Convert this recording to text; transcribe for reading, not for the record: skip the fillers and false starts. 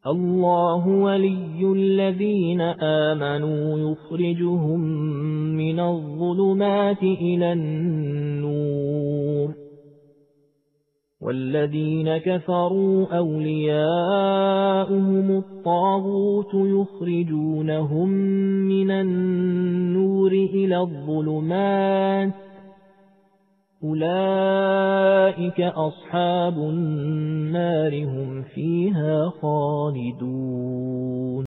الله ولي الذين آمنوا يخرجهم من الظلمات إلى النور والذين كفروا أولياؤهم الطاغوت يخرجونهم من النور إلى الظلمات أولئك أصحاب النار هم فيها خالدون